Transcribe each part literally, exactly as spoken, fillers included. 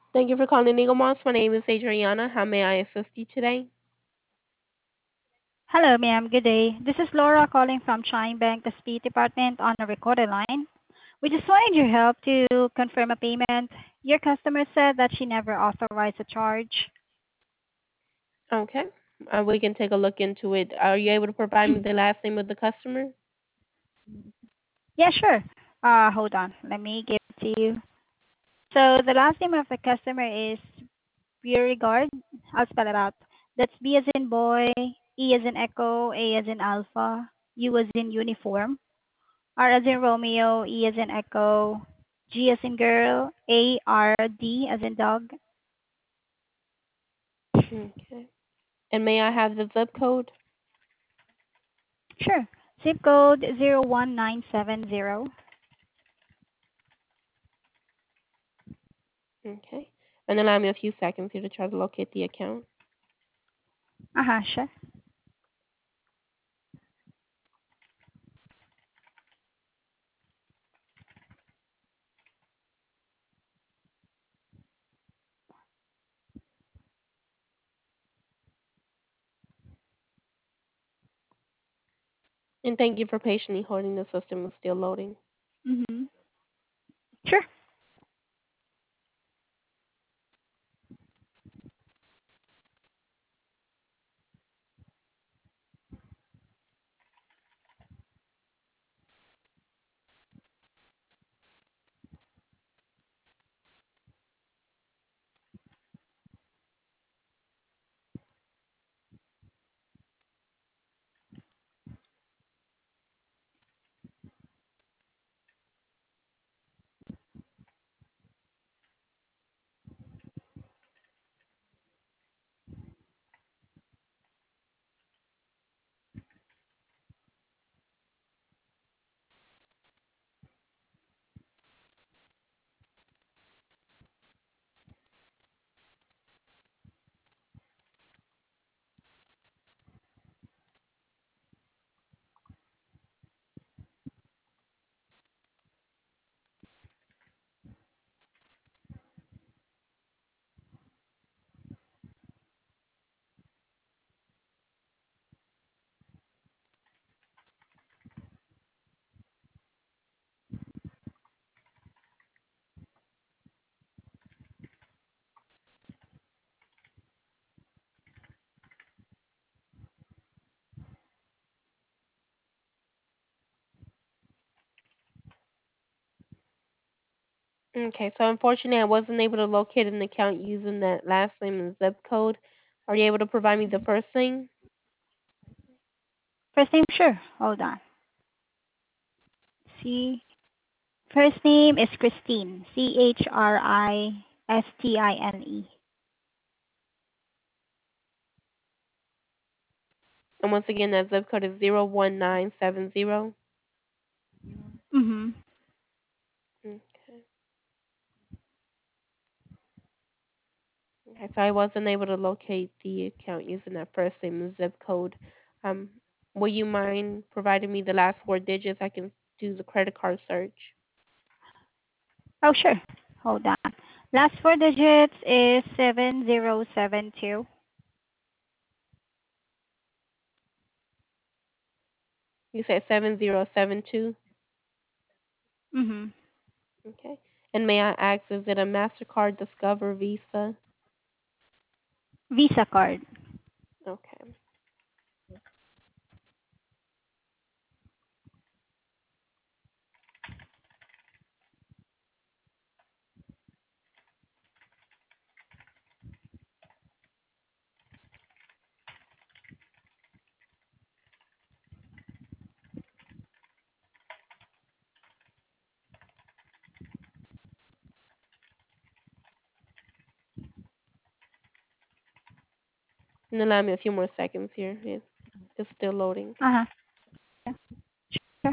Thank you for calling Eagle Moss. My name is Adriana. How may I assist you today? Hello, ma'am. Good day. This is Laura calling from Chime Bank, the speed department on a recorded line. We just wanted your help to confirm a payment. Your customer said that she never authorized a charge. Okay. Uh, we can take a look into it. Are you able to provide me the last name of the customer? Yeah, sure. Uh, hold on. Let me give it to you. So the last name of the customer is Beauregard. I'll spell it out. That's B as in boy, E as in echo, A as in alpha, U as in uniform, R as in Romeo, E as in Echo, G as in girl, A R D as in dog. Okay. And may I have the zip code? Sure. Zip code zero one nine seven zero. Okay. And allow me a few seconds here to try to locate the account. Uh-huh, sure. And thank you for patiently holding. The system is still loading. Mm-hmm. Sure. Okay. So unfortunately, I wasn't able to locate an account using that last name and zip code. Are you able to provide me the first name? First name, sure. Hold on. See. First name is Christine. C H R I S T I N E. And once again, that zip code is zero one nine seven zero. Mm-hmm. Okay. Okay, so I wasn't able to locate the account using that first name and zip code. Um, will you mind providing me the last four digits? I can do the credit card search. Oh, sure. Hold on. Last four digits is seven zero seven two. You said seven zero seven two. Mm-hmm. Okay. And may I ask, is it a MasterCard, Discover, Visa? Visa card. Okay. And allow me a few more seconds here. It, it's still loading. Uh-huh. Yeah, sure.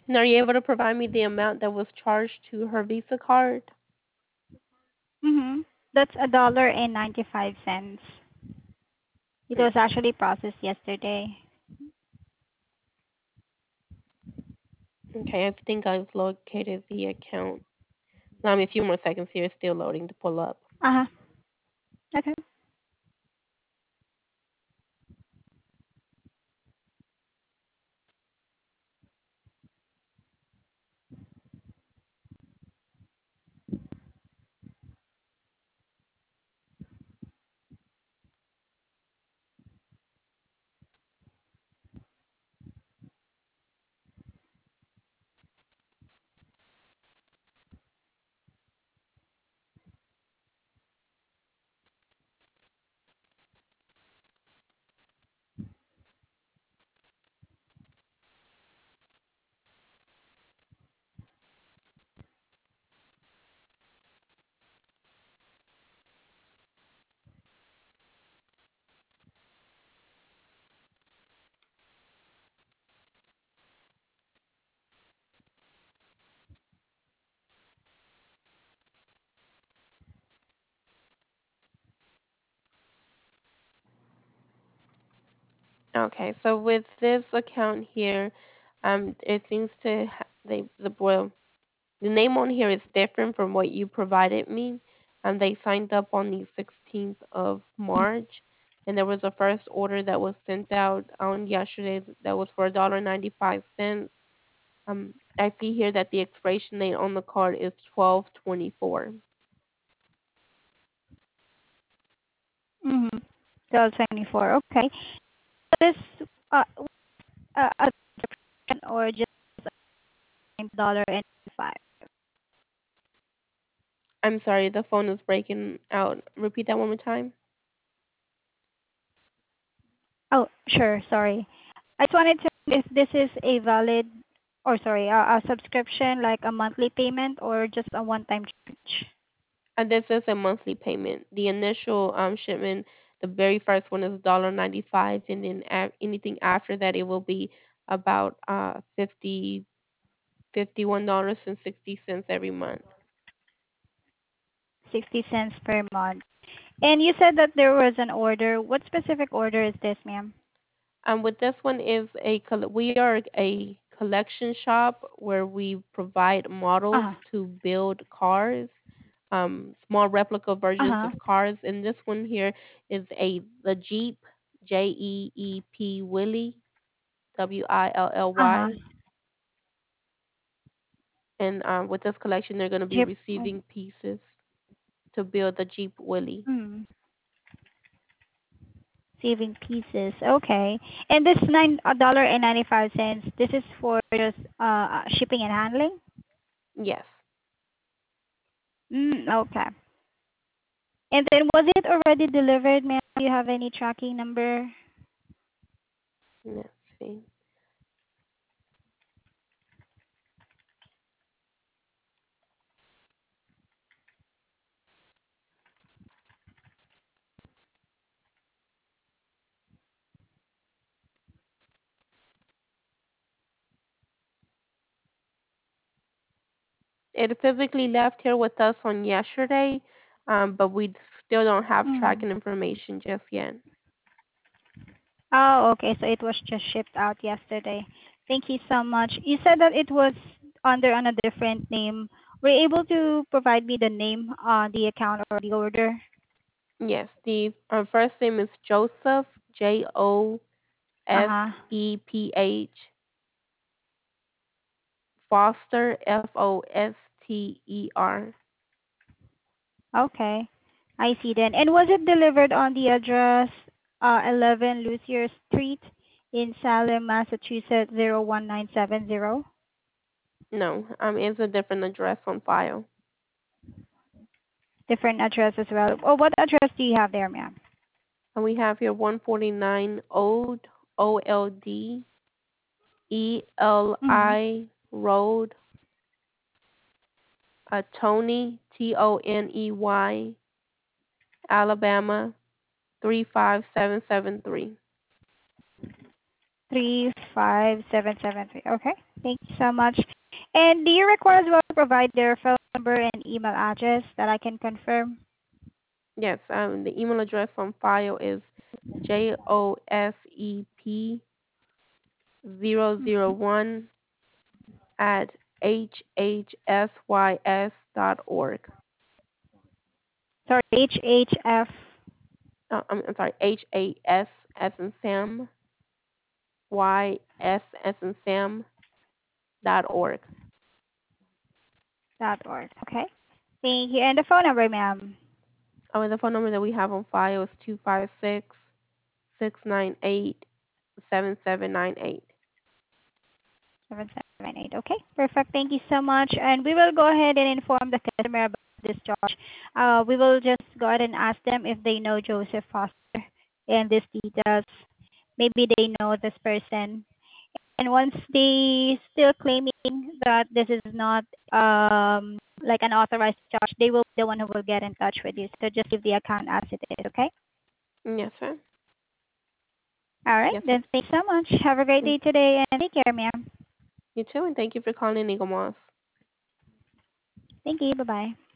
And are you able to provide me the amount that was charged to her Visa card? Mm-hmm. That's a dollar and ninety-five cents. It was Okay. actually processed yesterday. Okay, I think I've located the account. Allow me a few more seconds here. It's still loading to pull up. Uh-huh. Okay. Okay, so with this account here, um, it seems to ha- they the well the name on here is different from what you provided me. And they signed up on the sixteenth of March, and there was a first order that was sent out on yesterday that was for a dollar ninety five cents. Um, I see here that the expiration date on the card is twelve twenty four. Mm-hmm. twelve twenty-four. Okay. This uh, uh, a subscription or just a dollar and five. I'm sorry, the phone is breaking out. Repeat that one more time. Oh, sure. Sorry. I just wanted to know if this is a valid or sorry, a, a subscription like a monthly payment or just a one-time charge. And this is a monthly payment. The initial um shipment, the very first one is one dollar ninety-five, and then a- anything after that, it will be about uh fifty fifty one dollars and sixty cents every month. sixty cents per month. And you said that there was an order. What specific order is this, ma'am? Um, with this one is a coll- we are a collection shop where we provide models Uh-huh. to build cars, um, small replica versions Uh-huh. of cars. And this one here is a the Jeep J E E P Willie W I L L Uh-huh. Y. And um, with this collection, they're going to be Chip. receiving pieces to build the Jeep Willie. Mm, saving pieces. Okay. And this nine dollar and ninety five cents. This is for just uh shipping and handling. Yes. Mm, okay. And then was it already delivered, ma'am? Do you have any tracking number? Let's see. It physically left here with us on yesterday, um, but we still don't have Mm. tracking information just yet. Oh, okay. So it was just shipped out yesterday. Thank you so much. You said that it was under on a different name. Were you able to provide me the name on the account or the order? Yes, the uh, first name is Joseph, J O S Uh-huh. E P H, Foster, F O S T E R. Okay. I see then. And was it delivered on the address uh, eleven Lucier Street in Salem, Massachusetts zero one nine seven zero? No, um, it's a different address on file. Different address as well. Oh, what address do you have there, ma'am? And we have here one forty-nine Old O L D E L Mm-hmm. I Road, uh, Tony, T O N E Y, Alabama, three five seven seven three. three five seven seven three. Okay. Thank you so much. And do you require as well to provide their phone number and email address that I can confirm? Yes, um, the email address on file is josep zero zero Mhm. one at hhsys dot org. Sorry, H H F. Oh, I'm, I'm sorry, H A S as in Sam, Y S as in Sam dot org. Dot org. Okay. Thank you. And the phone number, ma'am. Oh, and the phone number that we have on file is two five six, six nine eight, seven seven nine eight. seven seven eight. Okay, perfect. Thank you so much. And we will go ahead and inform the customer about this charge. Uh, we will just go ahead and ask them if they know Joseph Foster and these details. Maybe they know this person. And once they still claiming that this is not um like an authorized charge, they will be the one who will get in touch with you. So just leave the account as it is, okay? Yes, sir. All right, Yes, sir. then thanks so much. Have a great Mm, day today and take care, ma'am. You too, and thank you for calling Eagle Moss. Thank you. Bye bye.